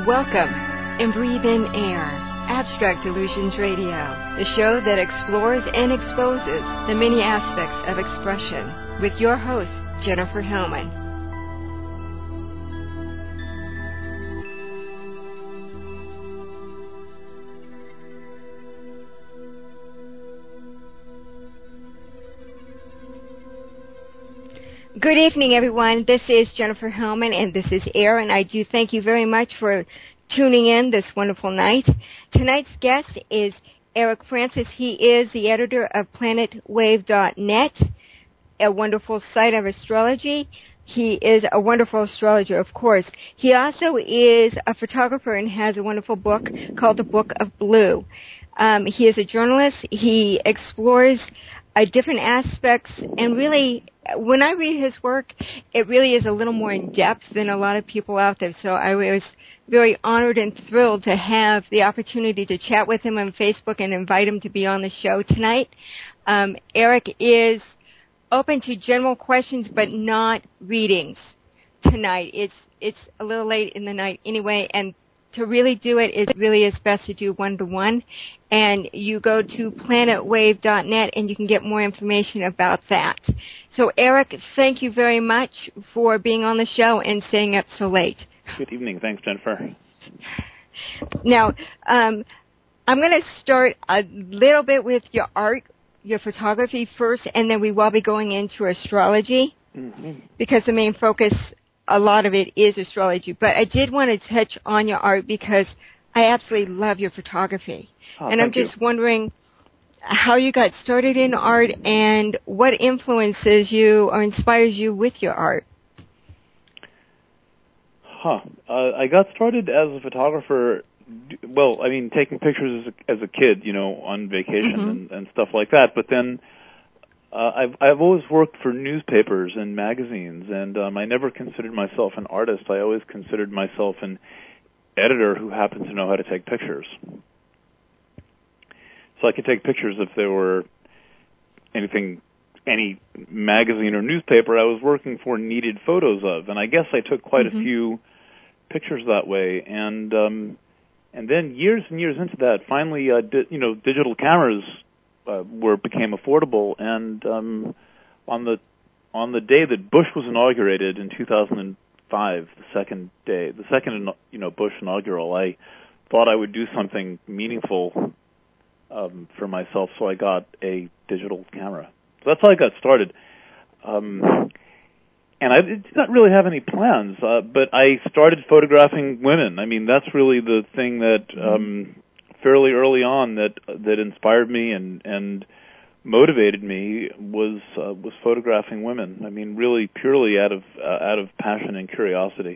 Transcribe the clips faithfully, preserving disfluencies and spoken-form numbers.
Welcome and breathe in air. Abstract Illusions Radio, the show that explores and exposes the many aspects of expression, with your host, Jennifer Hellman. Good evening, everyone. This is Jennifer Hellman, and this is Air, and I do thank you very much for tuning in this wonderful night. Tonight's guest is Eric Francis. He is the editor of planet wave dot net, a wonderful site of astrology. He is a wonderful astrologer, of course. He also is a photographer and has a wonderful book called The Book of Blue. Um, he is a journalist. He explores uh, different aspects, and really, when I read his work, it really is a little more in-depth than a lot of people out there. So I was very honored and thrilled to have the opportunity to chat with him on Facebook and invite him to be on the show tonight. Um, Eric is open to general questions, but not readings tonight. It's it's a little late in the night anyway, and to really do it, it really is best to do one-to-one. And you go to planet wave dot net, and you can get more information about that. So, Eric, thank you very much for being on the show and staying up so late. Good evening. Thanks, Jennifer. Now, um, I'm going to start a little bit with your art, your photography first, and then we will be going into astrology, mm-hmm. because the main focus, a lot of it is astrology. But I did want to touch on your art because I absolutely love your photography. Oh, and I'm just you. wondering how you got started in art and what influences you or inspires you with your art. Huh. Uh, I got started as a photographer, well, I mean, taking pictures as a, as a kid, you know, on vacation mm-hmm. and, and stuff like that. But then uh, I've, I've always worked for newspapers and magazines, and um, I never considered myself an artist. I always considered myself an editor who happened to know how to take pictures. So I could take pictures if there were anything, any magazine or newspaper I was working for needed photos of. And I guess I took quite mm-hmm. a few pictures that way. And um, and then years and years into that, finally, uh, di- you know, digital cameras uh, were became affordable. And um, on the on the day that Bush was inaugurated in two thousand five, the second day, the second you know Bush inaugural, I thought I would do something meaningful um, for myself, so I got a digital camera. So that's how I got started. Um, and I did not really have any plans, uh, but I started photographing women. I mean, that's really the thing that um, fairly early on that that inspired me and and motivated me was uh, was photographing women. I mean, really purely out of uh, out of passion and curiosity.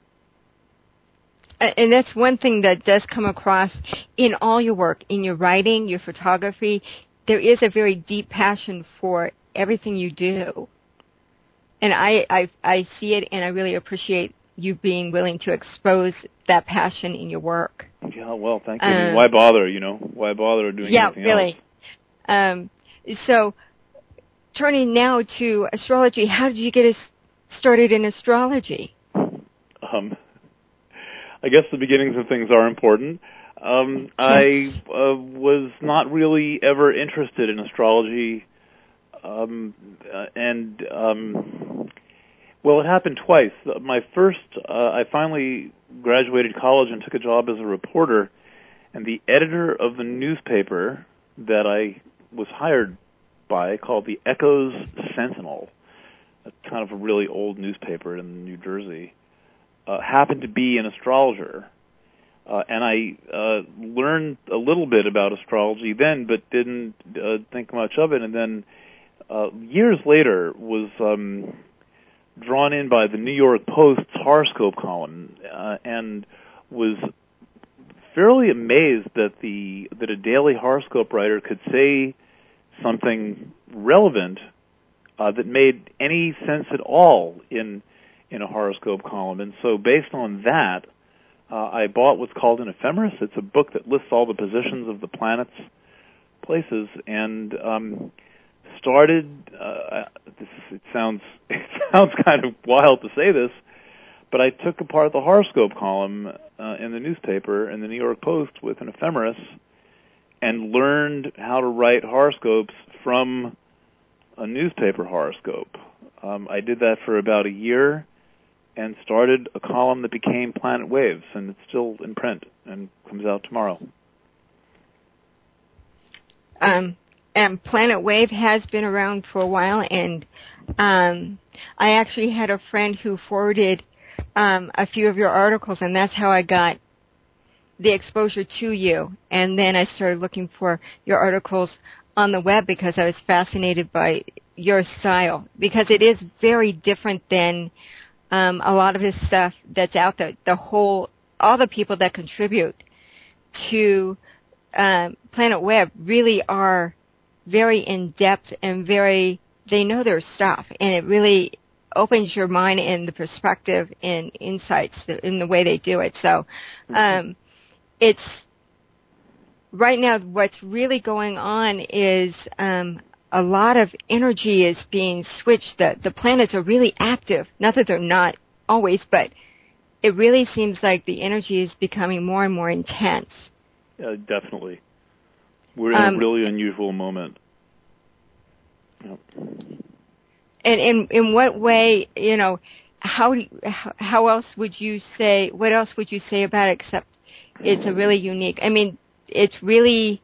And that's one thing that does come across in all your work, in your writing, your photography. There is a very deep passion for everything you do. And I, I, I see it, and I really appreciate you being willing to expose that passion in your work. Yeah, well, thank you. Um, I mean, why bother, you know? Why bother doing yeah, anything really. else? Um, so, turning now to astrology, how did you get us started in astrology? Um, I guess the beginnings of things are important. Um, I uh, was not really ever interested in astrology, um, uh, and um, well, it happened twice. My first, uh, I finally graduated college and took a job as a reporter, and the editor of the newspaper that I was hired by, called the Echoes Sentinel, a kind of a really old newspaper in New Jersey, uh, happened to be an astrologer. Uh, and I uh, learned a little bit about astrology then, but didn't uh, think much of it. And then uh, years later was um, drawn in by the New York Post's horoscope column, uh, and was fairly amazed that the that a daily horoscope writer could say something relevant uh, that made any sense at all in in a horoscope column. And so, based on that, Uh, I bought what's called an ephemeris. It's a book that lists all the positions of the planets, places, and um, started. Uh, this, it sounds it sounds kind of wild to say this, but I took apart the horoscope column uh, in the newspaper, in the New York Post, with an ephemeris, and learned how to write horoscopes from a newspaper horoscope. Um, I did that for about a year and started a column that became Planet Waves, and it's still in print and comes out tomorrow. Um, and Planet Wave has been around for a while, and um, I actually had a friend who forwarded um, a few of your articles, and that's how I got the exposure to you. And then I started looking for your articles on the web because I was fascinated by your style, because it is very different than um, a lot of his stuff that's out there. The whole, all the people that contribute to um, Planet Web really are very in-depth and very, they know their stuff, and it really opens your mind and the perspective and insights in the way they do it. So um, it's, right now what's really going on is um, a lot of energy is being switched. The, the planets are really active. Not that they're not always, but it really seems like the energy is becoming more and more intense. Yeah, definitely. We're in um, a really unusual moment. Yep. And in in what way, you know, how, how else would you say, what else would you say about it except it's a really unique, I mean, it's really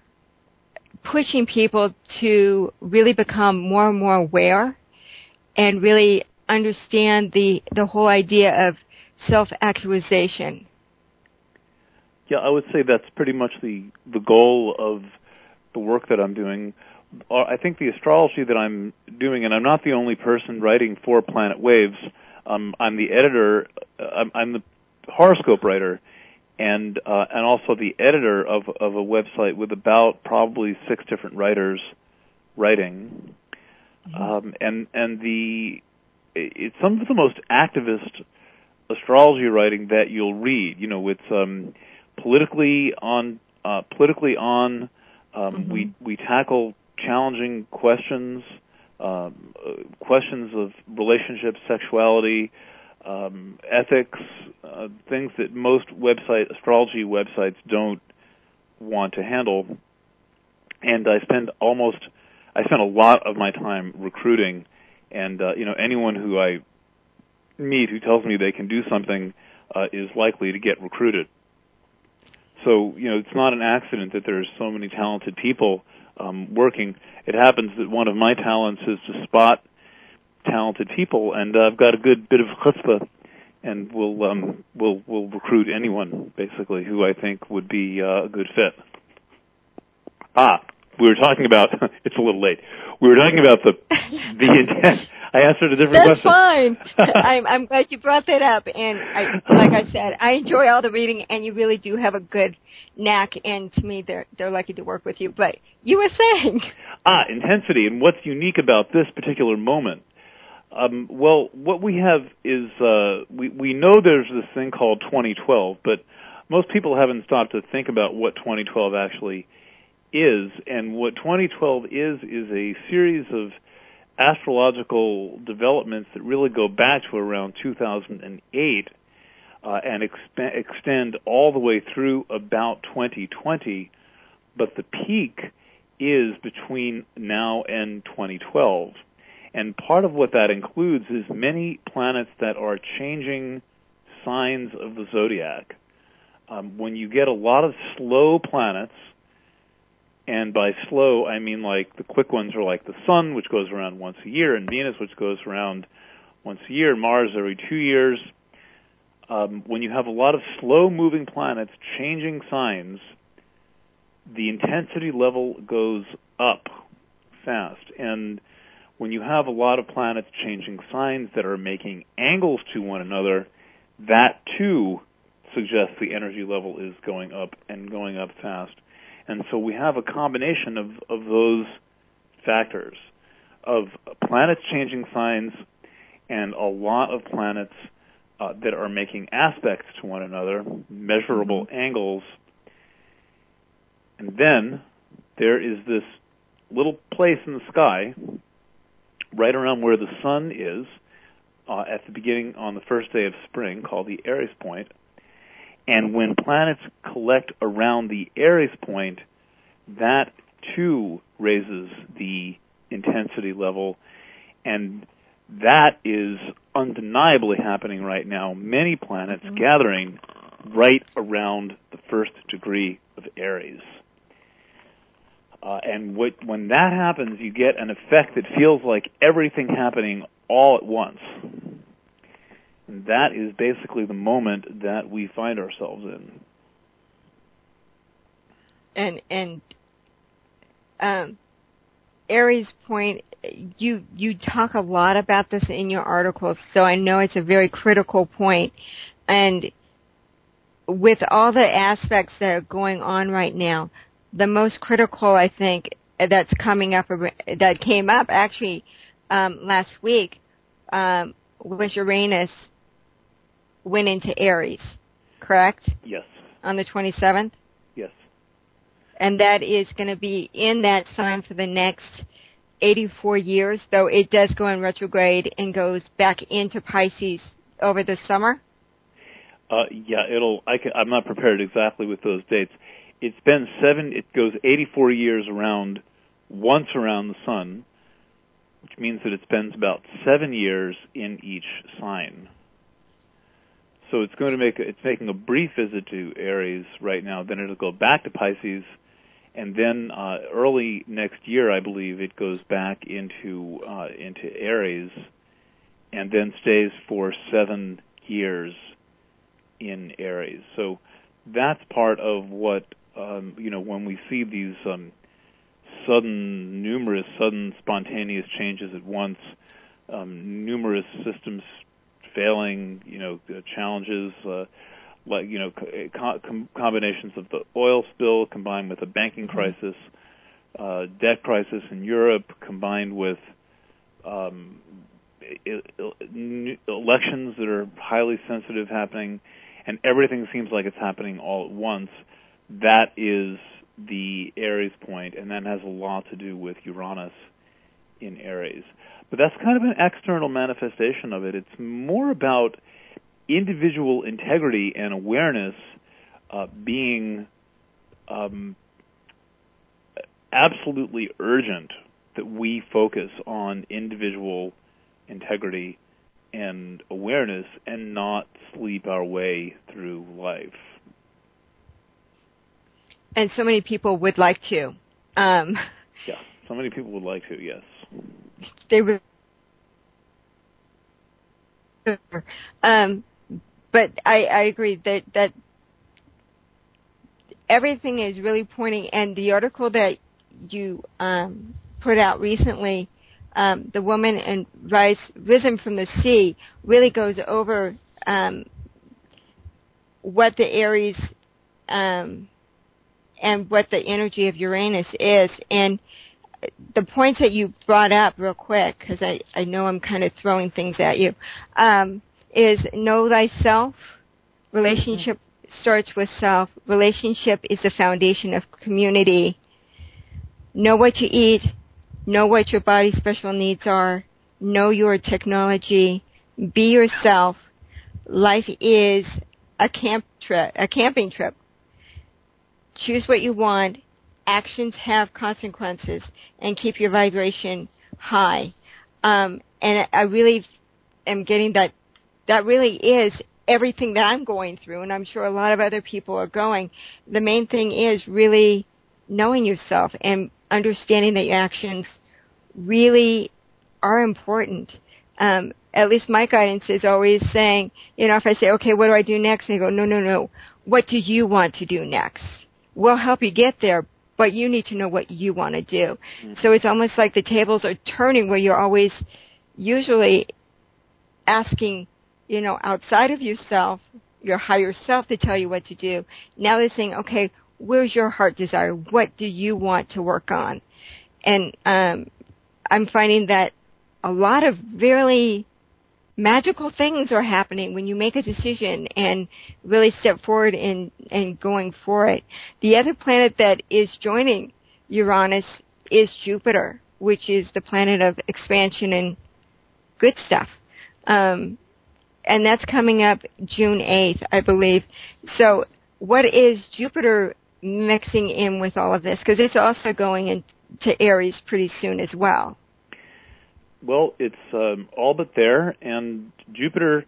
pushing people to really become more and more aware and really understand the, the whole idea of self-actualization. Yeah, I would say that's pretty much the, the goal of the work that I'm doing. I think the astrology that I'm doing, and I'm not the only person writing for Planet Waves, um, I'm the editor, I'm, I'm the horoscope writer, and uh, and also the editor of of a website with about probably six different writers writing, mm-hmm. um, and and the it's some of the most activist astrology writing that you'll read. You know, it's um, politically on uh, politically on. Um, mm-hmm. We we tackle challenging questions, um, uh, questions of relationships, sexuality, um, ethics, uh, things that most website astrology websites don't want to handle. And I spend almost, I spend a lot of my time recruiting, and uh, you know, anyone who I meet who tells me they can do something uh, is likely to get recruited. So, you know, it's not an accident that there's so many talented people um, working. It happens that one of my talents is to spot talented people, and uh, I've got a good bit of chutzpah, and we'll um, we'll we'll recruit anyone basically who I think would be uh, a good fit. Ah, we were talking about. It's a little late. We were talking about the the intent. I answered a different That's question. That's fine. I'm, I'm glad you brought that up. And I, like I said, I enjoy all the reading, and you really do have a good knack. And to me, they're they're lucky to work with you. But you were saying. Ah, intensity. And what's unique about this particular moment? Um, well, what we have is uh, we we know there's this thing called twenty twelve, but most people haven't stopped to think about what twenty twelve actually is. And what twenty twelve is is a series of astrological developments that really go back to around two thousand eight uh, and exp- extend all the way through about twenty twenty, but the peak is between now and twenty twelve. And part of what that includes is many planets that are changing signs of the zodiac. Um, when you get a lot of slow planets, and by slow, I mean like the quick ones are like the Sun, which goes around once a year, and Venus, which goes around once a year, Mars every two years. Um, when you have a lot of slow-moving planets changing signs, the intensity level goes up fast. And when you have a lot of planets changing signs that are making angles to one another, that too suggests the energy level is going up and going up fast. And so we have a combination of, of those factors, of planets changing signs and a lot of planets uh, that are making aspects to one another, measurable mm-hmm. angles. And then there is this little place in the sky, right around where the Sun is, uh, at the beginning on the first day of spring called the Aries point. And when planets collect around the Aries point, that too raises the intensity level, and that is undeniably happening right now. Many planets mm-hmm. gathering right around the first degree of Aries. Uh, and what, when that happens, you get an effect that feels like everything happening all at once. And that is basically the moment that we find ourselves in. And and um, Aries point, you you talk a lot about this in your articles, so I know it's a very critical point. And with all the aspects that are going on right now, the most critical, I think, that's coming up, that came up actually um, last week, um, was Uranus went into Aries, correct? Yes. On the twenty-seventh? Yes. And that is going to be in that sign for the next eighty-four years, though it does go in retrograde and goes back into Pisces over the summer? Uh, yeah, it'll. I can, I'm not prepared exactly with those dates. It's been seven. It goes eighty-four years around, once around the sun, which means that it spends about seven years in each sign. So it's going to make. It's making a brief visit to Aries right now. Then it'll go back to Pisces, and then uh, early next year, I believe, it goes back into uh, into Aries, and then stays for seven years in Aries. So that's part of what, um, you know, when we see these um, sudden, numerous, sudden, spontaneous changes at once, um, numerous systems failing, you know, uh, challenges, uh, like, you know, co- com- combinations of the oil spill combined with a banking crisis, uh, debt crisis in Europe combined with um, elections that are highly sensitive happening, and everything seems like it's happening all at once. That is the Aries point, and that has a lot to do with Uranus in Aries. But that's kind of an external manifestation of it. It's more about individual integrity and awareness uh, being um, absolutely urgent, that we focus on individual integrity and awareness and not sleep our way through life. And so many people would like to. Um, yeah, so many people would like to, yes. They would. Um, but I, I agree that, that everything is really pointing, and the article that you um, put out recently, Um, the woman and rise risen from the sea, really goes over um, what the Aries um, and what the energy of Uranus is. And the points that you brought up real quick, because I, I know I'm kind of throwing things at you, um, is know thyself. Relationship mm-hmm. starts with self. Relationship is the foundation of community. Know what you eat. Know what your body's special needs are. Know your technology. Be yourself. Life is a camp trip, a camping trip. Choose what you want. Actions have consequences, and keep your vibration high. Um, and I really am getting that. That really is everything that I'm going through, and I'm sure a lot of other people are going. The main thing is really knowing yourself and understanding that your actions really are important. Um, at least my guidance is always saying, you know, if I say, okay, what do I do next? And they go, no, no, no. What do you want to do next? We'll help you get there, but you need to know what you want to do. Mm-hmm. So it's almost like the tables are turning, where you're always usually asking, you know, outside of yourself, your higher self, to tell you what to do. Now they're saying, okay, where's your heart desire? What do you want to work on? And um, I'm finding that a lot of really magical things are happening when you make a decision and really step forward in, in going for it. The other planet that is joining Uranus is Jupiter, which is the planet of expansion and good stuff. Um, and that's coming up June eighth, I believe. So what is Jupiter mixing in with all of this? Because it's also going into Aries pretty soon as well. Well, it's um, all but there, and Jupiter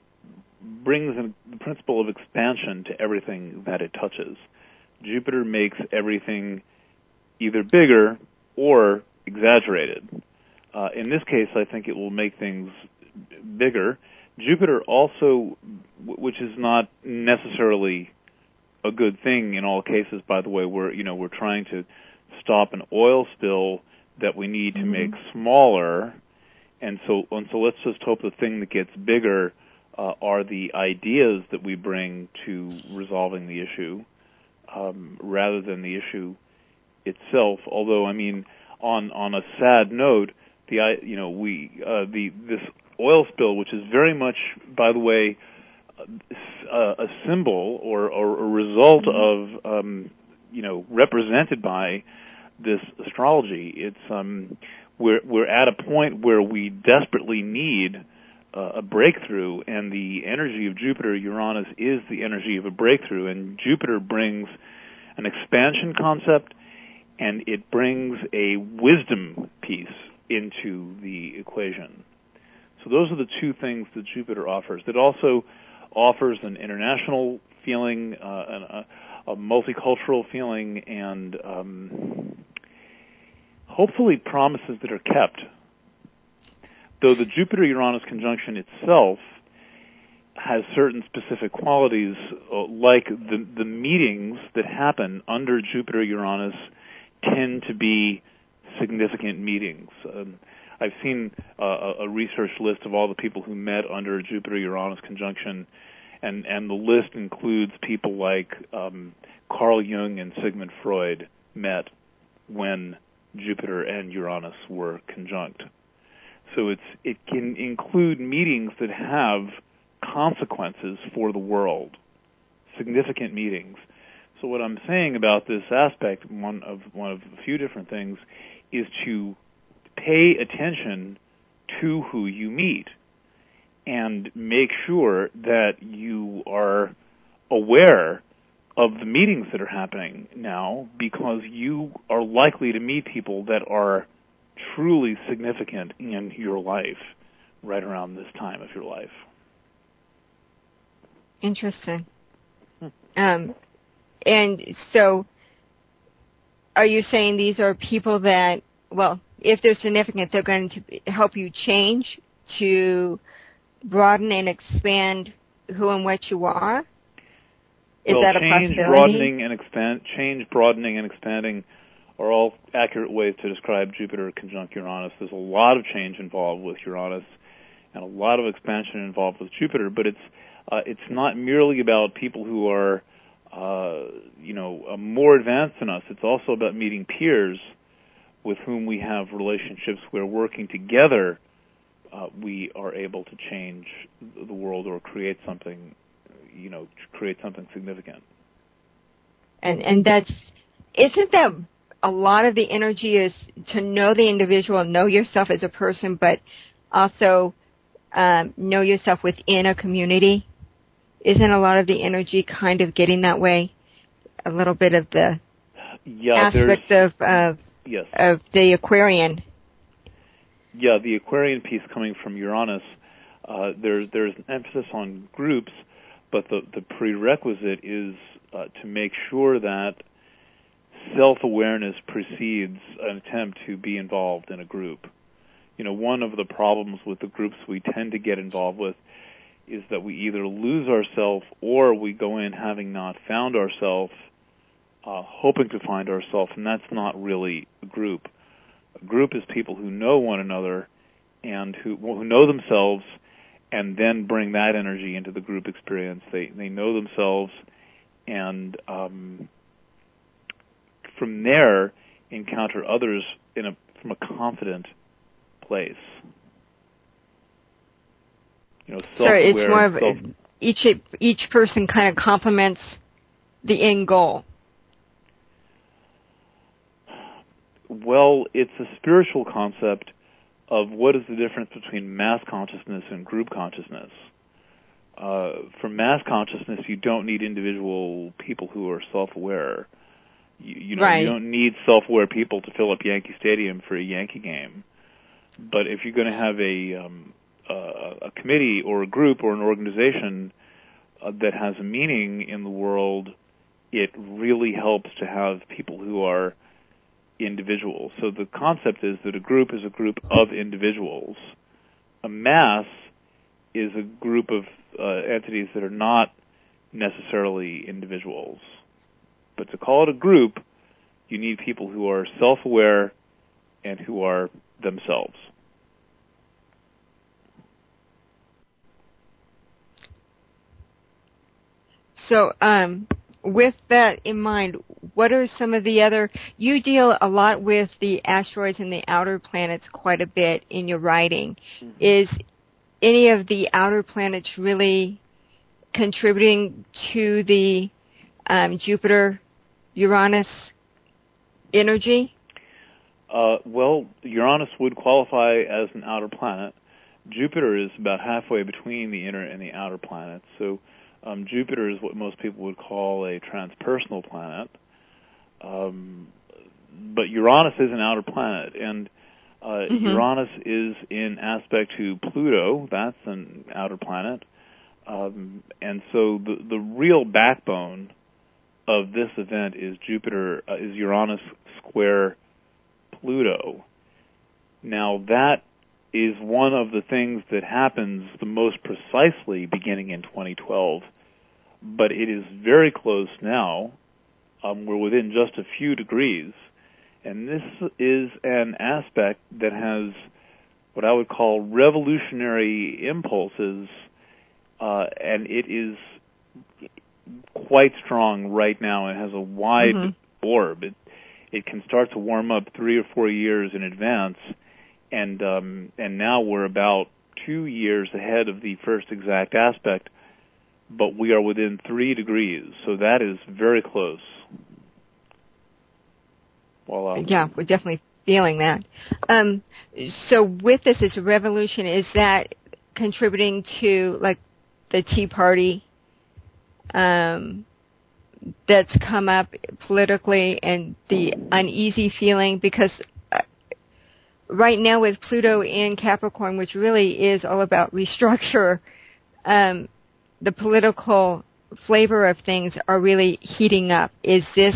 brings in the principle of expansion to everything that it touches. Jupiter makes everything either bigger or exaggerated. Uh, in this case, I think it will make things bigger. Jupiter also, which is not necessarily a good thing in all cases, by the way, we're, you know, we're trying to stop an oil spill that we need to mm-hmm. make smaller, and so and so let's just hope the thing that gets bigger uh, are the ideas that we bring to resolving the issue, um, rather than the issue itself. Although, I mean, on on a sad note, the you know we uh, the this oil spill, which is very much, by the way, a, a symbol or, or a result mm-hmm. of um, you know represented by this astrology. It's um, we're we're at a point where we desperately need uh, a breakthrough, and the energy of Jupiter Uranus is the energy of a breakthrough. And Jupiter brings an expansion concept, and it brings a wisdom piece into the equation. So those are the two things that Jupiter offers. It also offers an international feeling, uh, an, a, a multicultural feeling, and um, hopefully promises that are kept. Though the Jupiter-Uranus conjunction itself has certain specific qualities, uh, like the, the meetings that happen under Jupiter-Uranus tend to be significant meetings. Um, I've seen uh, a research list of all the people who met under Jupiter-Uranus conjunction, and, and the list includes people like um, Carl Jung and Sigmund Freud met when Jupiter and Uranus were conjunct. So it's it can include meetings that have consequences for the world, significant meetings. So what I'm saying about this aspect, one of one of a few different things, is to pay attention to who you meet and make sure that you are aware of the meetings that are happening now, because you are likely to meet people that are truly significant in your life right around this time of your life. Interesting. Hmm. Um, and so are you saying these are people that, well, if they're significant, they're going to help you change, to broaden and expand who and what you are? Is well, that a change, possibility? broadening, and expand, change, broadening, and expanding are all accurate ways to describe Jupiter conjunct Uranus. There's a lot of change involved with Uranus and a lot of expansion involved with Jupiter, but it's uh, it's not merely about people who are uh, you know uh, more advanced than us. It's also about meeting peers with whom we have relationships where working together uh, we are able to change the world or create something, you know, create something significant. And and that's, isn't that a lot of the energy is to know the individual, know yourself as a person, but also um, know yourself within a community? Isn't a lot of the energy kind of getting that way? A little bit of the yeah, aspect of uh, yes. of the Aquarian. Yeah, the Aquarian piece coming from Uranus, uh, there's there's an emphasis on groups, but the, the prerequisite is uh, to make sure that self-awareness precedes an attempt to be involved in a group. You know, one of the problems with the groups we tend to get involved with is that we either lose ourselves or we go in having not found ourselves, uh, hoping to find ourselves, and that's not really a group. A group is people who know one another and who, who know themselves and then bring that energy into the group experience. They they know themselves and um, from there encounter others in a from a confident place. You know, so it's more of self- each each person kind of complements the end goal. Well, it's a spiritual concept of what is the difference between mass consciousness and group consciousness. Uh, for mass consciousness, you don't need individual people who are self-aware. You, you know, right. you don't need self-aware people to fill up Yankee Stadium for a Yankee game. But if you're going to have a, um, uh, a committee or a group or an organization uh, that has a meaning in the world, it really helps to have people who are individuals. So the concept is that a group is a group of individuals. A mass is a group of uh, entities that are not necessarily individuals. But to call it a group, you need people who are self-aware and who are themselves. So, um, with that in mind, what are some of the other, you deal a lot with the asteroids and the outer planets quite a bit in your writing. Mm-hmm. Is any of the outer planets really contributing to the um, Jupiter-Uranus energy? Uh, well, Uranus would qualify as an outer planet. Jupiter is about halfway between the inner and the outer planets. So um, Jupiter is what most people would call a transpersonal planet. Um, but Uranus is an outer planet, and uh, mm-hmm. Uranus is in aspect to Pluto. That's an outer planet. Um, and so the, the real backbone of this event is Jupiter, uh, is Uranus square Pluto. Now, that is one of the things that happens the most precisely beginning in twenty twelve, but it is very close now. Um, we're within just a few degrees, and this is an aspect that has what I would call revolutionary impulses, uh, and it is quite strong right now and has a wide mm-hmm. orb. It, it can start to warm up three or four years in advance, and um, and now we're about two years ahead of the first exact aspect, but we are within three degrees, so that is very close. Voila. Yeah, we're definitely feeling that. Um, so with this, it's a revolution. Is that contributing to, like, the Tea Party um, that's come up politically and the uneasy feeling? Because uh, right now with Pluto in Capricorn, which really is all about restructure, um, the political flavor of things are really heating up. Is this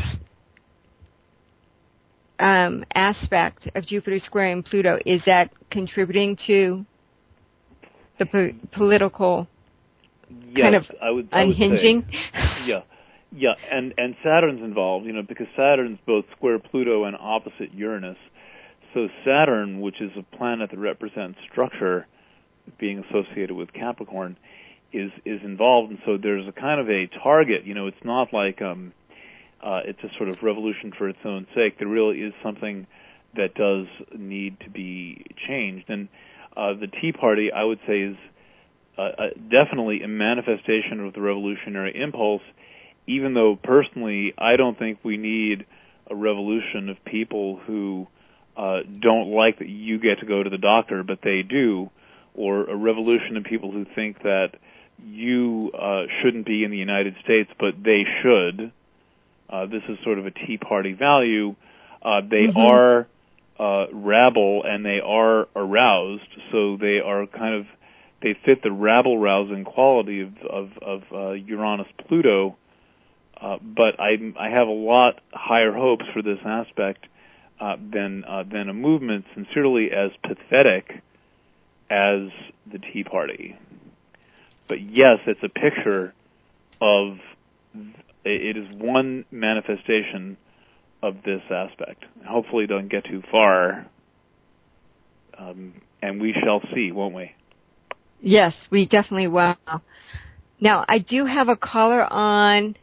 um, aspect of Jupiter squaring Pluto, is that contributing to the po- political yes, kind of I would, I unhinging? Would say, yeah, yeah, and, and Saturn's involved, you know, because Saturn's both square Pluto and opposite Uranus. So Saturn, which is a planet that represents structure, being associated with Capricorn, is is involved, and so there's a kind of a target. You know, it's not like um, uh, it's a sort of revolution for its own sake. There really is something that does need to be changed, and uh, the Tea Party, I would say, is uh, uh, definitely a manifestation of the revolutionary impulse. Even though personally, I don't think we need a revolution of people who uh, don't like that you get to go to the doctor, but they do, or a revolution of people who think that you uh, shouldn't be in the United States, but they should. Uh, this is sort of a Tea Party value. Uh, they mm-hmm. are uh, rabble and they are aroused, so they are kind of, they fit the rabble-rousing quality of, of, of uh, Uranus-Pluto, uh, but I, I have a lot higher hopes for this aspect uh, than, uh, than a movement sincerely as pathetic as the Tea Party. But yes, it's a picture of, it is one manifestation of this aspect. Hopefully it doesn't get too far, um, and we shall see, won't we? Yes, we definitely will. Now, I do have a caller on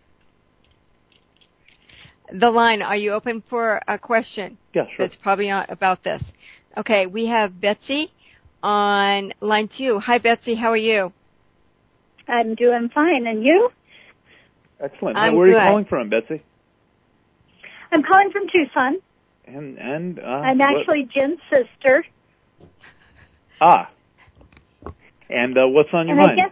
the line. Are you open for a question? Yeah, sure. That's probably about this. Okay, we have Betsy on line two. Hi, Betsy. How are you? I'm doing fine, and you? Excellent. I'm Where are you good. calling from, Betsy? I'm calling from Tucson. And and uh, I'm actually what? Jen's sister. Ah. And uh, what's on your and mind?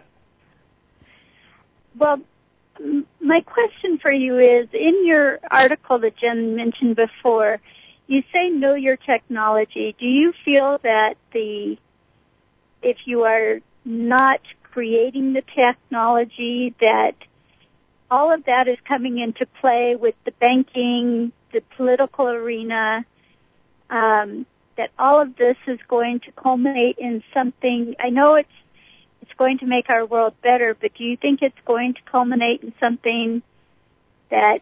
I guess, well, m- my question for you is, in your article that Jen mentioned before, you say know your technology. Do you feel that the if you are not creating the technology, that all of that is coming into play with the banking, the political arena, um, that all of this is going to culminate in something? I know it's it's going to make our world better, but do you think it's going to culminate in something that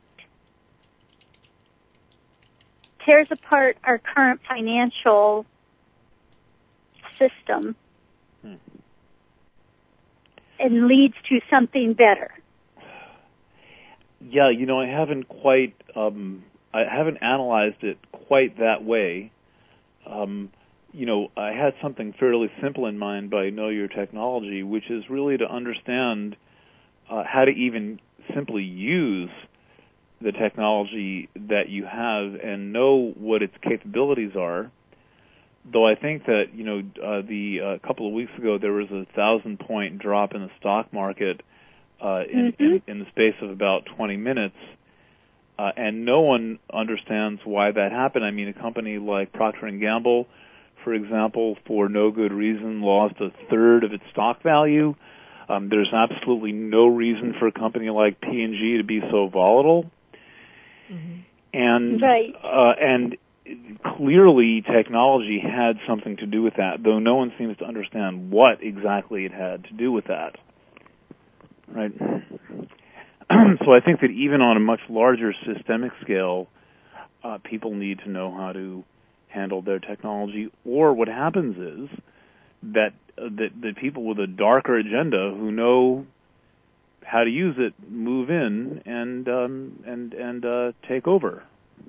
tears apart our current financial system hmm. and leads to something better? Yeah, you know, I haven't quite, um, I haven't analyzed it quite that way. Um, you know, I had something fairly simple in mind by Know Your Technology, which is really to understand uh, how to even simply use the technology that you have and know what its capabilities are. Though I think that, you know, uh, the uh, couple of weeks ago there was a thousand point drop in the stock market uh, in, mm-hmm. in, in the space of about twenty minutes, uh, and no one understands why that happened. I mean, a company like Procter and Gamble, for example, for no good reason lost a third of its stock value. Um, there's absolutely no reason for a company like P and G to be so volatile. Mm-hmm. And right. uh, and clearly technology had something to do with that, though no one seems to understand what exactly it had to do with that. Right. So I think that even on a much larger systemic scale, uh, people need to know how to handle their technology. Or what happens is that uh, that that people with a darker agenda who know how to use it move in and um, and and uh, take over.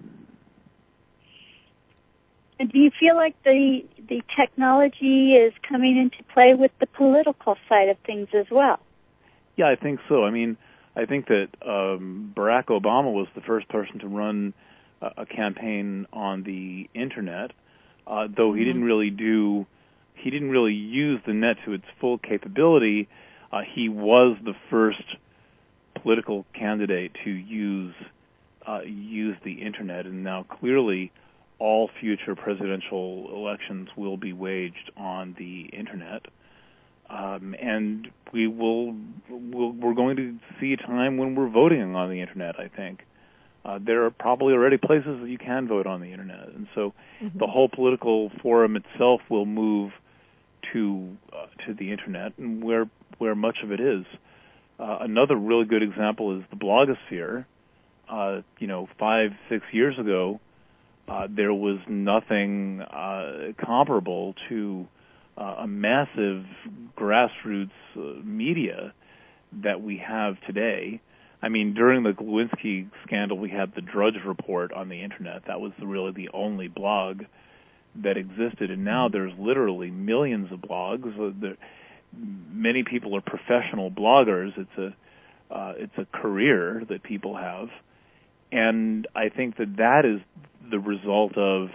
And do you feel like the the technology is coming into play with the political side of things as well? Yeah, I think so. I mean, I think that um, Barack Obama was the first person to run a, a campaign on the internet, uh, though he mm-hmm. didn't really do he didn't really use the net to its full capability. Uh, he was the first political candidate to use uh, use the internet, and now clearly all future presidential elections will be waged on the internet. Um, and we will, we'll, we're going to see a time when we're voting on the internet, I think. Uh, there are probably already places that you can vote on the internet. And so mm-hmm. the whole political forum itself will move to uh, to the internet, and where where much of it is. Uh, another really good example is the blogosphere. Uh, you know, five, six years ago, uh, there was nothing uh, comparable to uh, a massive grassroots uh, media that we have today. I mean, during the Lewinsky scandal, we had the Drudge Report on the internet. That was really the only blog that existed, and now there's literally millions of blogs. Uh, there, many people are professional bloggers. It's a uh, it's a career that people have, and I think that that is the result of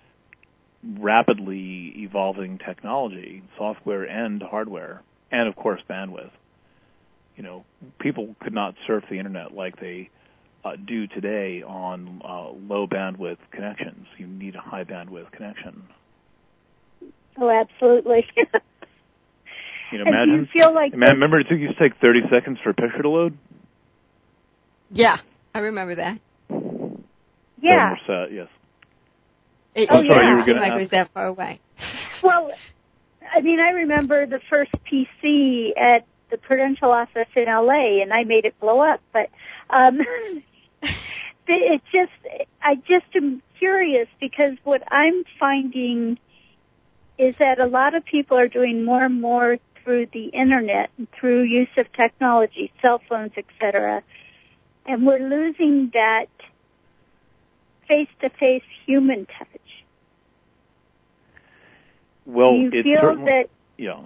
rapidly evolving technology, software and hardware, and of course bandwidth. You know, people could not surf the internet like they uh, do today on uh, low bandwidth connections. You need a high bandwidth connection. Oh, absolutely. You know, imagine, do you feel like imagine, remember it took you to take thirty seconds for a picture to load? Yeah, I remember that. Yeah. Set, yes. It, oh, it sorry, yeah. you were going to like it was that far away. Well, I mean, I remember the first P C at the Prudential office in L A, and I made it blow up. But um, it just, I just am curious because what I'm finding is that a lot of people are doing more and more through the internet and through use of technology, cell phones, et cetera. And we're losing that face-to-face human touch. Well, Do you it's feel certainly, that yeah.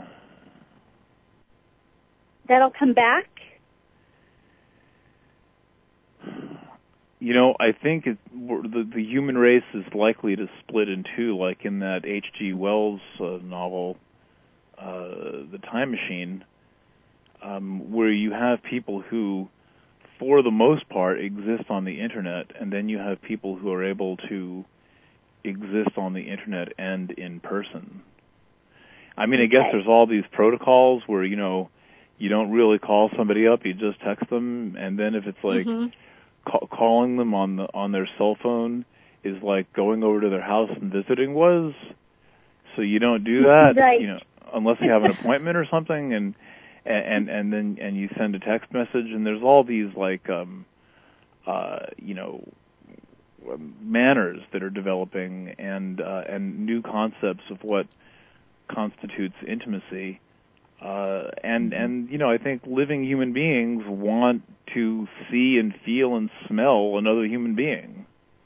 that'll come back? You know, I think it, the, the human race is likely to split in two, like in that H G Wells uh, novel, uh, The Time Machine, um, where you have people who, for the most part, exist on the Internet, and then you have people who are able to exist on the Internet and in person. I mean, I guess there's all these protocols where, you know, you don't really call somebody up, you just text them, and then if it's like Mm-hmm. ca- calling them on the on their cell phone is like going over to their house and visiting was, so you don't do that, right. you know, unless you have an appointment or something, and and and then and you send a text message, and there's all these like um uh you know manners that are developing, and uh, and new concepts of what constitutes intimacy. Uh, and, and, you know, I think living human beings want to see and feel and smell another human being.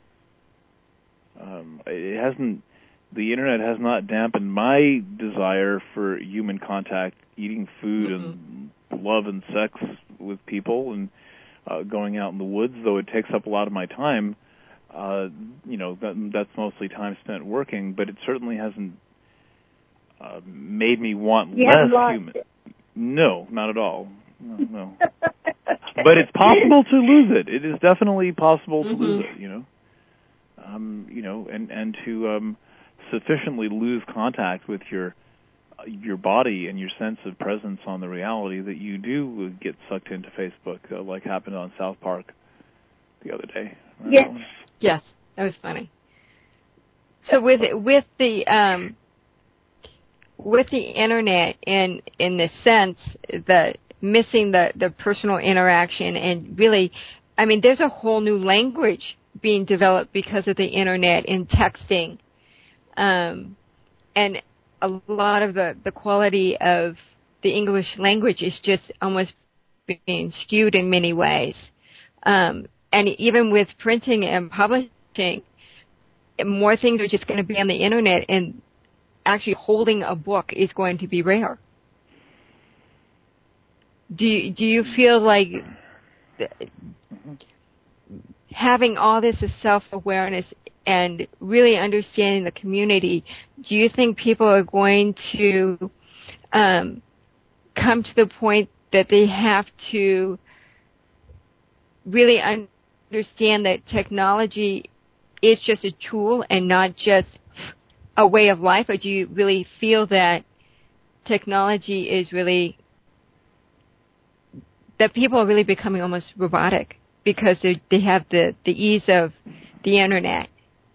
Um, it hasn't, the Internet has not dampened my desire for human contact, eating food mm-hmm. and love and sex with people and uh, going out in the woods, though it takes up a lot of my time. Uh, you know, that, that's mostly time spent working, but it certainly hasn't Uh, made me want you less lost human. It. No, not at all. No, no. Okay. But it's possible to lose it. It is definitely possible mm-hmm. to lose it. You know, um, you know, and and to um, sufficiently lose contact with your uh, your body and your sense of presence on the reality that you do get sucked into Facebook, uh, like happened on South Park the other day. Yes. Yes, that was funny. So with with the um. with the Internet, in in the sense that missing the, the personal interaction, and really, I mean, there's a whole new language being developed because of the Internet and texting, um, and a lot of the, the quality of the English language is just almost being skewed in many ways. Um, and even with printing and publishing, more things are just going to be on the Internet, and actually holding a book is going to be rare. Do you, do you feel like having all this as self-awareness and really understanding the community, do you think people are going to um, come to the point that they have to really understand that technology is just a tool and not just a way of life, or do you really feel that technology is really, that people are really becoming almost robotic because they they have the, the ease of the Internet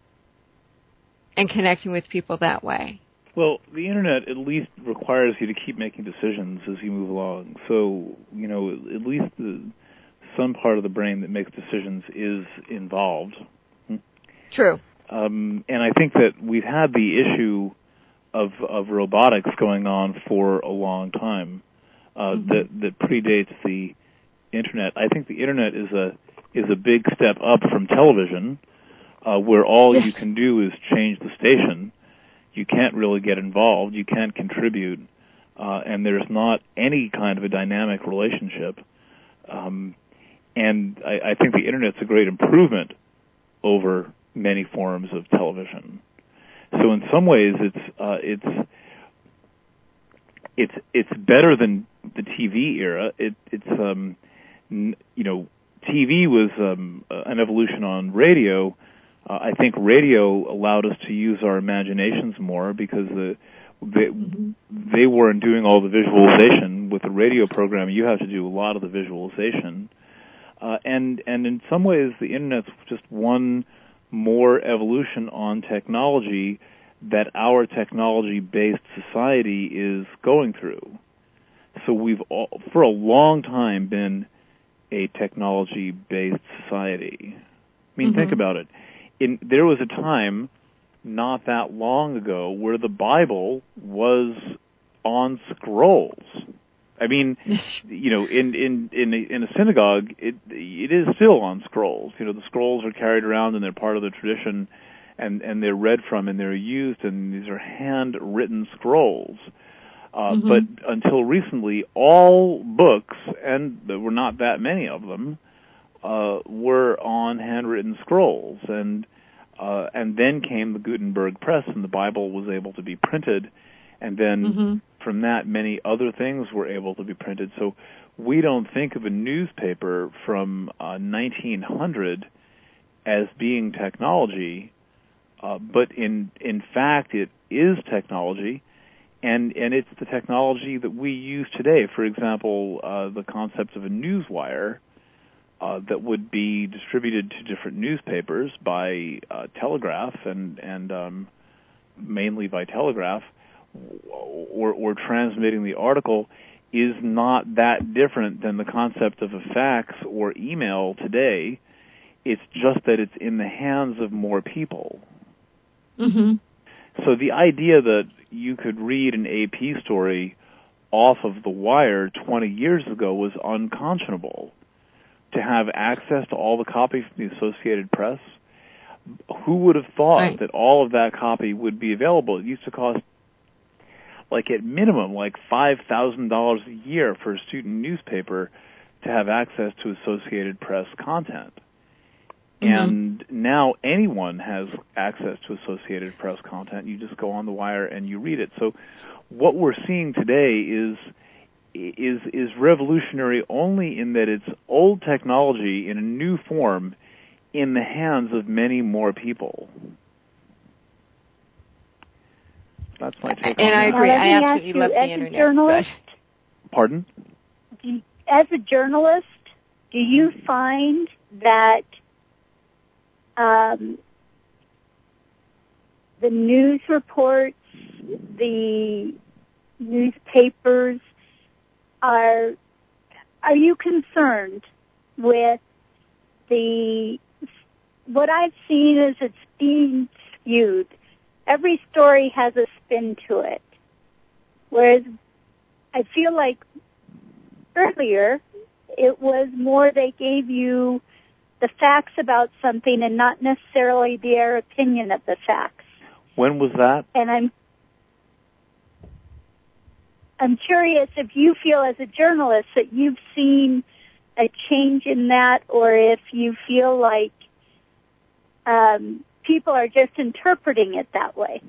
and connecting with people that way? Well, the Internet at least requires you to keep making decisions as you move along. So, you know, at least the, some part of the brain that makes decisions is involved. True. Um, and I think that we've had the issue of of robotics going on for a long time uh, mm-hmm. that that predates the Internet. I think the Internet is a is a big step up from television, uh, where all yes. you can do is change the station. You can't really get involved. You can't contribute, uh, and there's not any kind of a dynamic relationship. Um, and I, I think the Internet's a great improvement over many forms of television. So in some ways, it's uh, it's it's it's better than the T V era. It, it's um, n- you know, T V was um, an evolution on radio. Uh, I think radio allowed us to use our imaginations more because the they, mm-hmm. they weren't doing all the visualization. With the radio program, you have to do a lot of the visualization, uh, and and in some ways, the Internet's just one more evolution on technology that our technology-based society is going through. So we've all, for a long time been a technology-based society. I mean, mm-hmm. think about it. In, there was a time not that long ago where the Bible was on scrolls. I mean, you know, in in in a, in a synagogue, it it is still on scrolls. You know, the scrolls are carried around and they're part of the tradition, and and they're read from and they're used, and these are handwritten scrolls. Uh, mm-hmm. But until recently, all books, and there were not that many of them, uh, were on handwritten scrolls, and uh, and then came the Gutenberg press, and the Bible was able to be printed, and then mm-hmm. from that, many other things were able to be printed. So we don't think of a newspaper from uh, nineteen hundred as being technology, uh, but in in fact it is technology, and and it's the technology that we use today. For example, uh, the concept of a newswire uh, that would be distributed to different newspapers by uh, telegraph and and um, mainly by telegraph, or or transmitting the article, is not that different than the concept of a fax or email today. It's just that it's in the hands of more people. Mm-hmm. So the idea that you could read an A P story off of the wire twenty years ago was unconscionable. To have access to all the copies from the Associated Press, who would have thought right. that all of that copy would be available? It used to cost, like at minimum, like five thousand dollars a year for a student newspaper to have access to Associated Press content. Mm-hmm. And now anyone has access to Associated Press content. You just go on the wire and you read it. So what we're seeing today is is is revolutionary only in that it's old technology in a new form in the hands of many more people. That's my take and on I that. agree. Now, let I me absolutely ask you, love the as internet. a journalist, Pardon? do you, as a journalist, do you find that um, the news reports, the newspapers, are are you concerned with the what I've seen is it's being skewed. Every story has a spin to it. Whereas I feel like earlier it was more they gave you the facts about something and not necessarily their opinion of the facts. When was that? And I'm I'm curious if you feel as a journalist that you've seen a change in that, or if you feel like um, people are just interpreting it that way.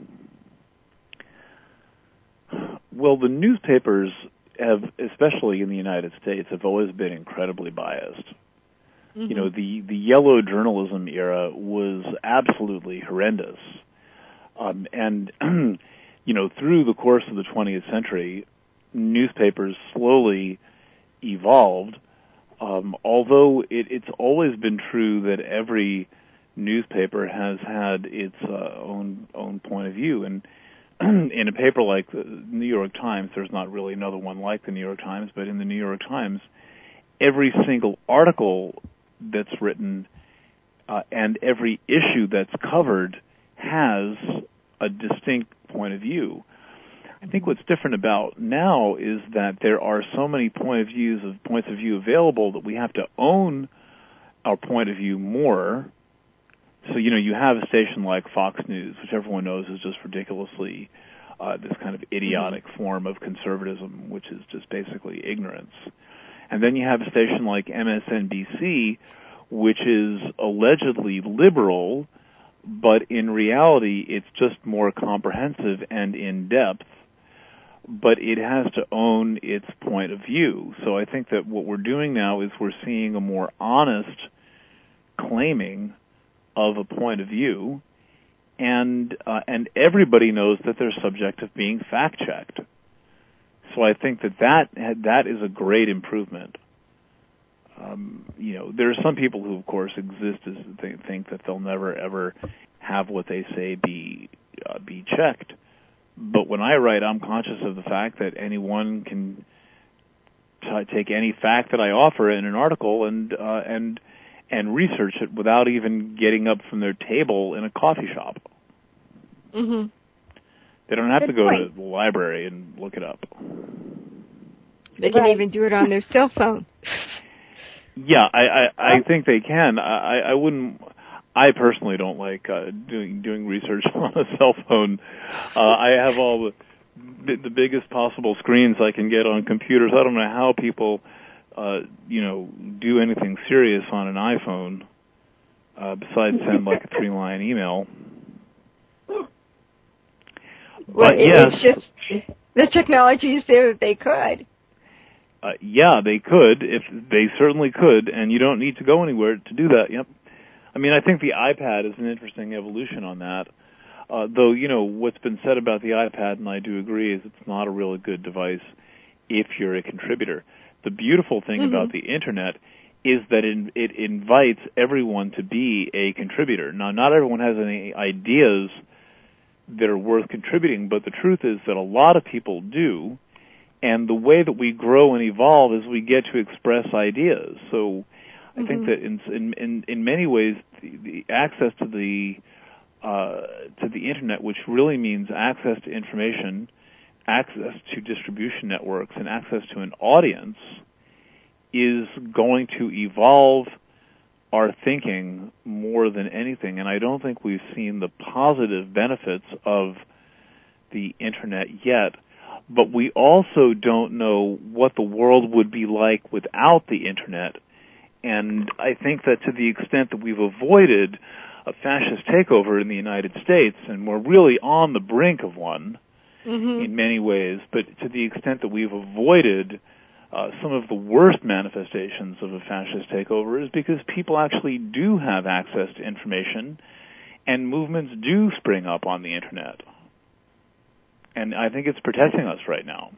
Well, the newspapers have, especially in the United States, have always been incredibly biased. Mm-hmm. You know, the, the yellow journalism era was absolutely horrendous. Um, and, you know, through the course of the twentieth century, newspapers slowly evolved, um, although it, it's always been true that every newspaper has had its uh, own own point of view. And in a paper like the New York Times, there's not really another one like the New York Times, but in the New York Times, every single article that's written uh, and every issue that's covered has a distinct point of view. I think what's different about now is that there are so many point of views of points of view available that we have to own our point of view more. So, you know, you have a station like Fox News, which everyone knows is just ridiculously uh, this kind of idiotic mm-hmm. form of conservatism, which is just basically ignorance. And then you have a station like M S N B C, which is allegedly liberal, but in reality it's just more comprehensive and in-depth. But it has to own its point of view. So I think that what we're doing now is we're seeing a more honest claiming of a point of view, and uh, and everybody knows that they're subject of being fact-checked. So I think that that, that is a great improvement. Um, you know, there are some people who, of course, exist as they think that they'll never ever have what they say be uh, be checked. But when I write, I'm conscious of the fact that anyone can t- take any fact that I offer in an article and uh, and and research it without even getting up from their table in a coffee shop. Mm-hmm. They don't have Good to go point. to the library and look it up. They can Right. even do it on their cell phone. Yeah, I, I, I think they can. I, I wouldn't. I personally don't like uh, doing doing research on a cell phone. Uh, I have all the the biggest possible screens I can get on computers. I don't know how people uh, you know, do anything serious on an iPhone uh, besides send like a three-line email. Well, But it, yes, it's just the technology is there that they could. uh, yeah, they could. If they certainly could, and you don't need to go anywhere to do that. Yep. I mean, I think the iPad is an interesting evolution on that. Uh, though, you know, what's been said about the iPad, and I do agree, is it's not a really good device if you're a contributor. The beautiful thing Mm-hmm. about the Internet is that it, it invites everyone to be a contributor. Now, not everyone has any ideas that are worth contributing, but the truth is that a lot of people do, and the way that we grow and evolve is we get to express ideas. So I Mm-hmm. think that in, in, in, in many ways, the, the access to the Uh, to the Internet, which really means access to information, access to distribution networks, and access to an audience, is going to evolve our thinking more than anything. And I don't think we've seen the positive benefits of the Internet yet, but we also don't know what the world would be like without the Internet. And I think that to the extent that we've avoided a fascist takeover in the United States, and we're really on the brink of one Mm-hmm. in many ways, but to the extent that we've avoided uh, some of the worst manifestations of a fascist takeover is because people actually do have access to information, and movements do spring up on the Internet. And I think it's protecting us right now.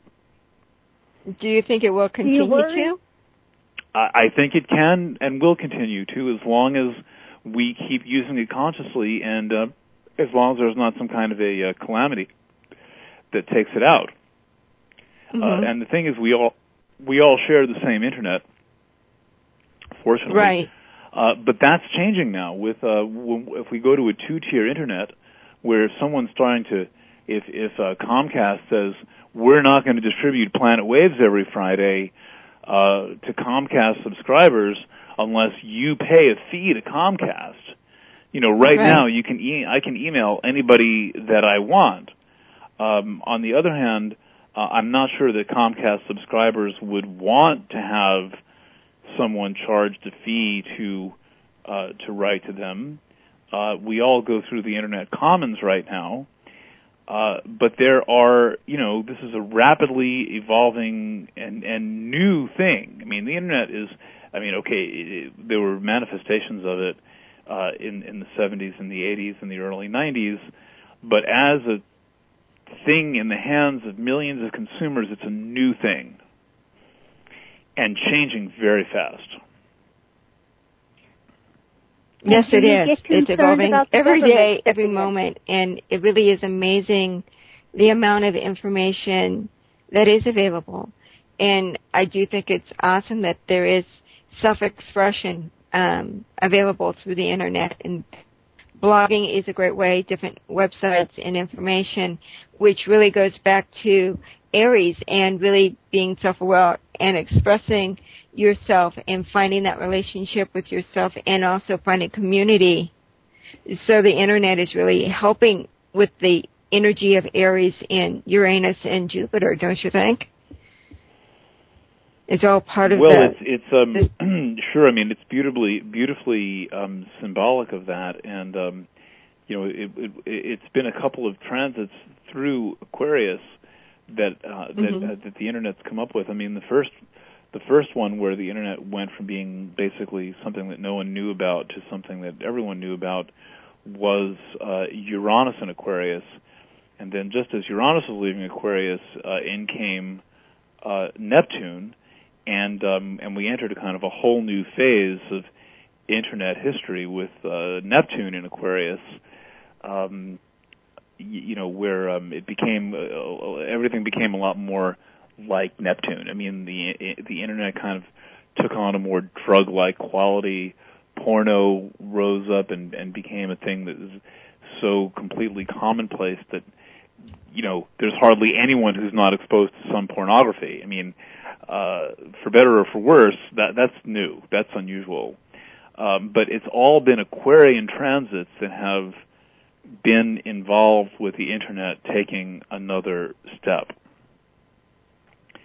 Do you think it will continue to? I, I think it can and will continue to, as long as we keep using it consciously, and uh, as long as there's not some kind of a uh, calamity that takes it out. Mm-hmm. Uh, and the thing is, we all we all share the same Internet, fortunately. Right. Uh, but that's changing now. With uh, w- if we go to a two-tier Internet, where someone's starting to, if if uh, Comcast says we're not going to distribute Planet Waves every Friday uh, to Comcast subscribers unless you pay a fee to Comcast. You know, right, right. now you can e- I can email anybody that I want. Um, on the other hand, uh, I'm not sure that Comcast subscribers would want to have someone charged a fee to uh, to write to them. Uh, we all go through the Internet Commons right now. Uh, but there are, you know, this is a rapidly evolving and, and new thing. I mean, the Internet is, I mean, okay, it, there were manifestations of it uh, in, in the seventies and the eighties and the early nineties, but as a thing in the hands of millions of consumers, it's a new thing and changing very fast. Yes, it is. It's evolving every day, every again. moment, and it really is amazing the amount of information that is available. And I do think it's awesome that there is self-expression um, available through the Internet, and blogging is a great way, different websites and information, which really goes back to Aries and really being self-aware and expressing yourself and finding that relationship with yourself, and also finding community. So the Internet is really helping with the energy of Aries and Uranus and Jupiter, don't you think? It's all part of well, the... Well, it's, it's um, sure, I mean, it's beautifully beautifully um, symbolic of that, and, um, you know, it, it, it's been a couple of transits through Aquarius that uh, that, mm-hmm. uh, that the Internet's come up with. I mean, the first the first one where the Internet went from being basically something that no one knew about to something that everyone knew about was uh, Uranus in Aquarius. And then just as Uranus was leaving Aquarius, uh, in came uh, Neptune, and um, and we entered a kind of a whole new phase of Internet history with uh, Neptune in Aquarius. Um, you know, where um, it became, uh, everything became a lot more like Neptune. I mean, the the Internet kind of took on a more drug-like quality. Porno rose up and, and became a thing that is so completely commonplace that, you know, there's hardly anyone who's not exposed to some pornography. I mean, uh, for better or for worse, that that's new. That's unusual. Um, but it's all been Aquarian transits that have been involved with the Internet taking another step.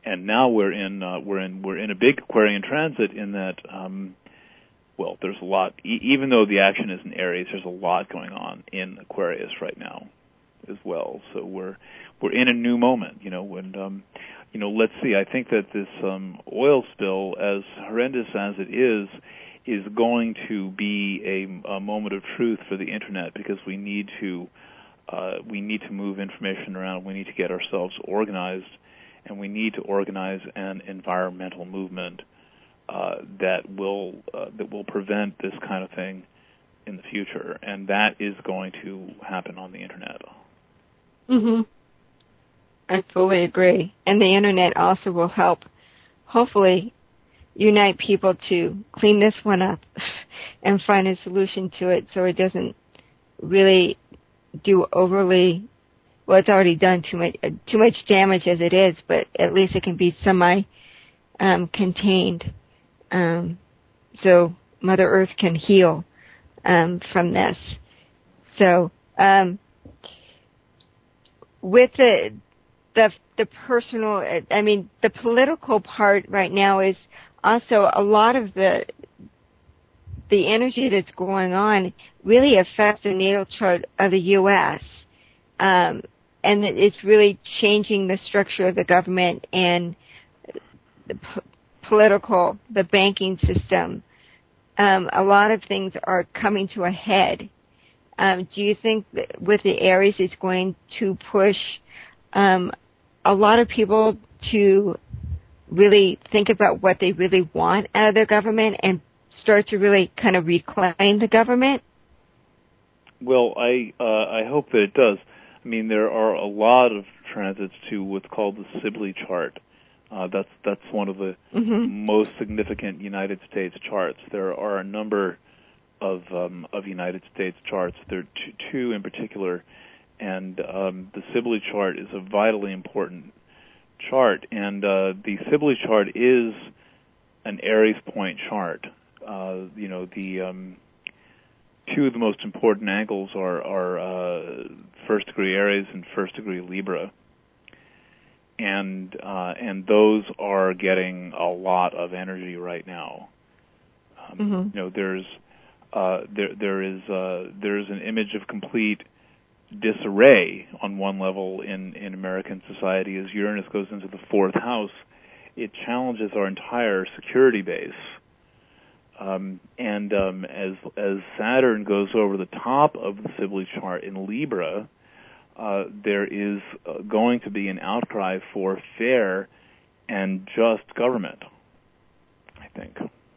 and now we're in uh, we're in we're in a big Aquarian transit in that. Um, Well, there's a lot, e- even though the action is in Aries, there's a lot going on in Aquarius right now as well. So we're we're in a new moment, you know, and, um, you know, let's see. I think that this um, oil spill, as horrendous as it is, is going to be a, a moment of truth for the Internet, because we need to uh, we need to move information around. We need to get ourselves organized, and we need to organize an environmental movement Uh, that will uh, that will prevent this kind of thing in the future, and that is going to happen on the Internet. Mhm. I fully agree, and the Internet also will help, hopefully, unite people to clean this one up and find a solution to it, so it doesn't really do overly. Well, it's already done too much too much damage as it is, but at least it can be semi um, contained. Um, so Mother Earth can heal um, from this. So um, with the the the personal, I mean, the political part right now is also a lot of the the energy that's going on really affects the natal chart of the U S Um, and it's really changing the structure of the government and the political, the banking system. Um, a lot of things are coming to a head. Um, do you think that with the Aries it's going to push um, a lot of people to really think about what they really want out of their government and start to really kind of reclaim the government? Well, I uh, I hope that it does. I mean, there are a lot of transits to what's called the Sibley chart. Uh, that's that's one of the mm-hmm. most significant United States charts. There are a number of um, of United States charts. There are two, two in particular, and um, the Sibley chart is a vitally important chart. And uh, the Sibley chart is an Aries point chart. Uh, you know, the um, two of the most important angles are are uh, first degree Aries and first degree Libra. And uh, and those are getting a lot of energy right now. Um, mm-hmm. You know, there's uh, there there is uh, there's an image of complete disarray on one level in, in American society as Uranus goes into the fourth house. It challenges our entire security base. Um, and um, as as Saturn goes over the top of the Sibley chart in Libra, uh, there is uh, going to be an outcry for fair and just government, I think.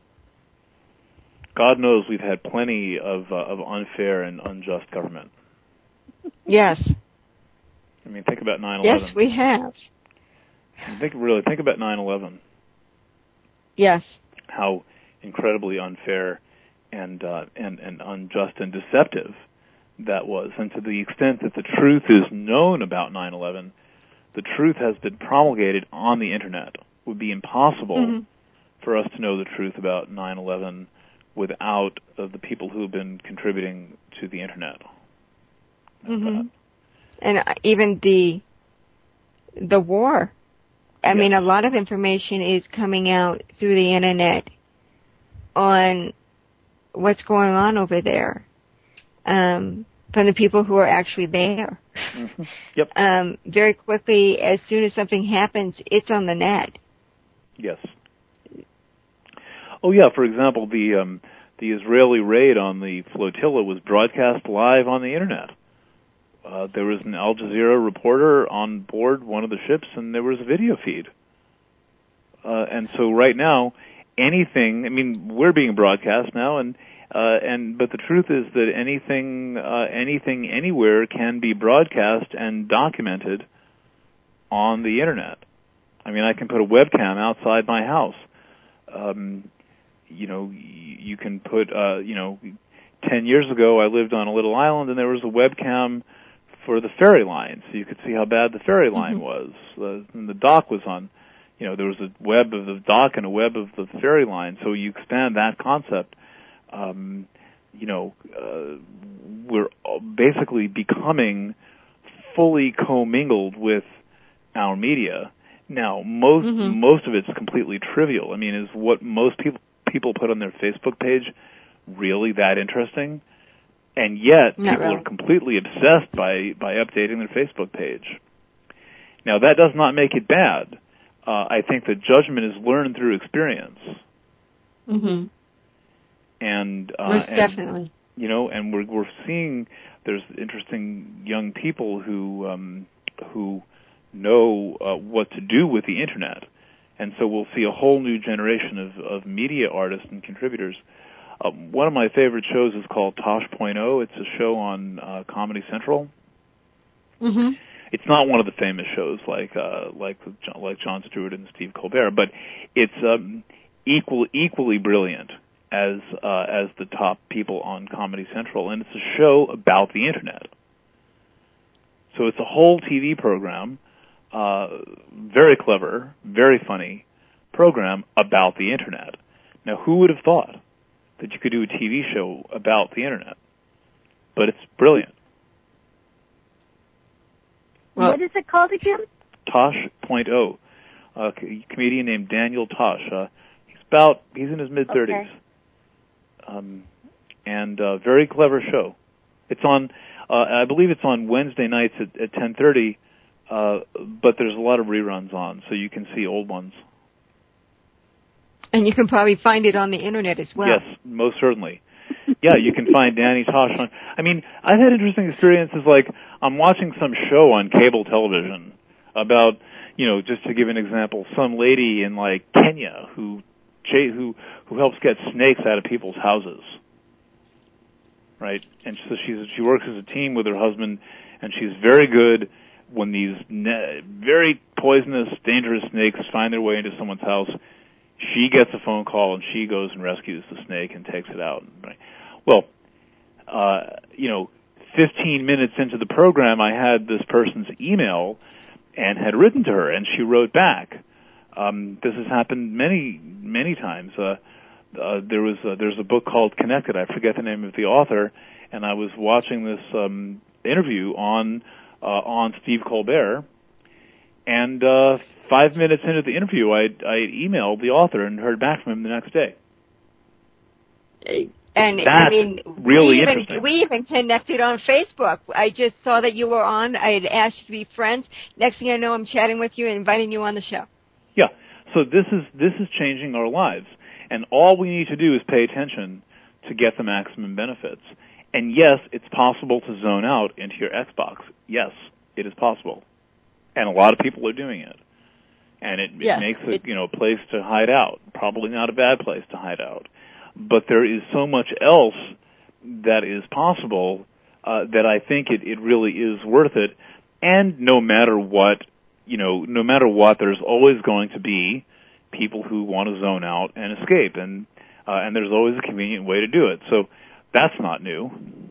God knows we've had plenty of uh, of unfair and unjust government. Yes. I mean, think about nine eleven. Yes, we have. Think really think about nine eleven. Yes. How incredibly unfair and uh, and and unjust and deceptive that was, and to the extent that the truth is known about nine eleven, the truth has been promulgated on the internet. It would be impossible mm-hmm. for us to know the truth about nine eleven without uh, the people who have been contributing to the internet. Mm-hmm. And uh, even the the war. I yes. mean, a lot of information is coming out through the internet on what's going on over there um, from the people who are actually there. Mm-hmm. Yep. Um, very quickly, as soon as something happens, it's on the net. Yes. Oh, yeah. For example, the um, the Israeli raid on the flotilla was broadcast live on the internet. Uh, there was an Al Jazeera reporter on board one of the ships, and there was a video feed. Uh, and so right now, anything, I mean, we're being broadcast now, and uh, and but the truth is that anything, uh, anything, anywhere can be broadcast and documented on the internet. I mean, I can put a webcam outside my house. Um, you know, you can put, uh, you know, ten years ago I lived on a little island, and there was a webcam for the ferry line, so you could see how bad the ferry line mm-hmm. was. Uh, and the dock was on, you know, there was a web of the dock and a web of the ferry line. So you expand that concept. Um, you know, uh, we're basically becoming fully commingled with our media. Now, most Mm-hmm. most of it's completely trivial. I mean, is what most people people put on their Facebook page really that interesting? And yet, Not people really. are completely obsessed by, by updating their Facebook page. Now, that does not make it bad. Uh, I think that judgment is learned through experience. Mm-hmm. And, uh, Most and, definitely. you know, and we're we're seeing there's interesting young people who um, who know uh, what to do with the internet, and so we'll see a whole new generation of, of media artists and contributors. Uh, one of my favorite shows is called Tosh point oh. It's a show on uh, Comedy Central. Mm-hmm. It's not one of the famous shows like uh, like like Jon Stewart and Steve Colbert, but it's um, equal equally brilliant as uh, as the top people on Comedy Central, and it's a show about the internet. So it's a whole T V program, uh, very clever, very funny program about the internet. Now, who would have thought that you could do a T V show about the internet? But it's brilliant. Well, what is it called again? Tosh point oh, a c- comedian named Daniel Tosh. Uh, he's about he's in his mid thirties, Okay. um, and uh, very clever show. It's on, uh, I believe it's on Wednesday nights at, at ten thirty, uh, but there's a lot of reruns on, so you can see old ones. and you can probably find it on the internet as well. Yes, most certainly. Yeah, you can find Danny Tosh on. I mean, I've had interesting experiences. Like I'm watching some show on cable television about, you know, just to give an example, some lady in like Kenya who who who helps get snakes out of people's houses, right? And so she's she works as a team with her husband, and she's very good when these ne- very poisonous, dangerous snakes find their way into someone's house. She gets a phone call and she goes and rescues the snake and takes it out. Right? Well, uh, you know, fifteen minutes into the program, I had this person's email and had written to her, and she wrote back. Um, this has happened many, many times. Uh, uh, there was a, there's a book called Connected. I forget the name of the author, and I was watching this um, interview on uh, on Steve Colbert, and uh, five minutes into the interview, I I emailed the author and heard back from him the next day. And That's I mean, really we even interesting. we even connected on Facebook. I just saw that you were on. I had asked you to be friends. Next thing I know, I'm chatting with you and inviting you on the show. Yeah. So this is this is changing our lives, and all we need to do is pay attention to get the maximum benefits. And yes, it's possible to zone out into your Xbox. Yes, it is possible, and a lot of people are doing it. And it, Yes, it makes a it, you know a place to hide out. Probably not a bad place to hide out, but there is so much else that is possible uh, that I think it, it really is worth it. And no matter what, you know, no matter what, there's always going to be people who want to zone out and escape, and uh, and there's always a convenient way to do it. So that's not new.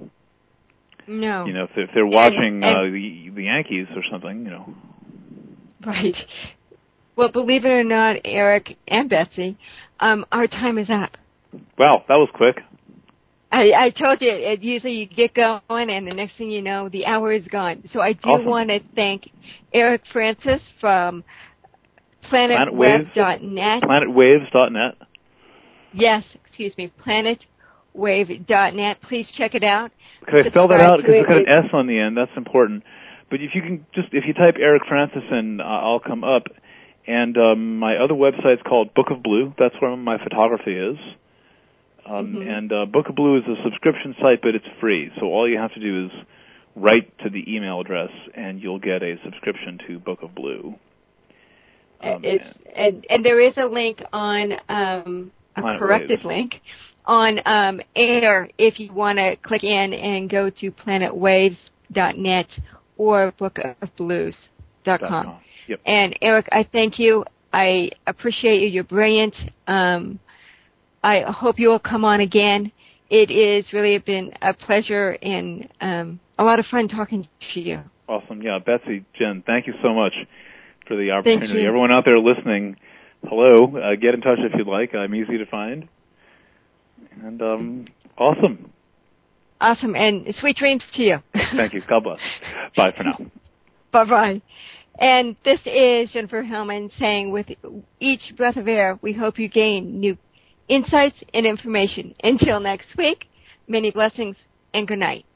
no. You know, if, if they're watching And, and, uh, the, the Yankees or something, you know. right. Well, believe it or not, Eric and Betsy, um, our time is up. Wow, that was quick. I, I told you, it, usually you get going, and the next thing you know, the hour is gone. So I do Awesome. want to thank Eric Francis from planet web dot net. planet waves dot net. Yes, excuse me, planet wave dot net. Please check it out. Could I spell that Subscribe out? to Because it's got it. an S on the end. That's important. But if you can just, if you type Eric Francis in, uh, I'll come up. And um, my other website's called Book of Blue. That's where my photography is. Um, Mm-hmm. And uh, Book of Blue is a subscription site, but it's free. So all you have to do is write to the email address, and you'll get a subscription to Book of Blue. Um, it's and, and there is a link on um, a Planet corrected Waves. link on um, air if you want to click in and go to planet waves dot net or book of blues dot com. Yep. And Eric, I thank you. I appreciate you. You're brilliant. Um, I hope you will come on again. It is really been a pleasure and um, a lot of fun talking to you. Awesome. Yeah, Betsy, Jen, thank you so much for the Thank opportunity. you. Everyone out there listening, hello. Uh, get in touch if you'd like. I'm easy to find. And um, awesome. Awesome. And sweet dreams to you. Thank you. God bless. Bye for now. Bye-bye. And this is Jennifer Hellman saying, with each breath of air, we hope you gain new insights and information. Until next week, many blessings and good night.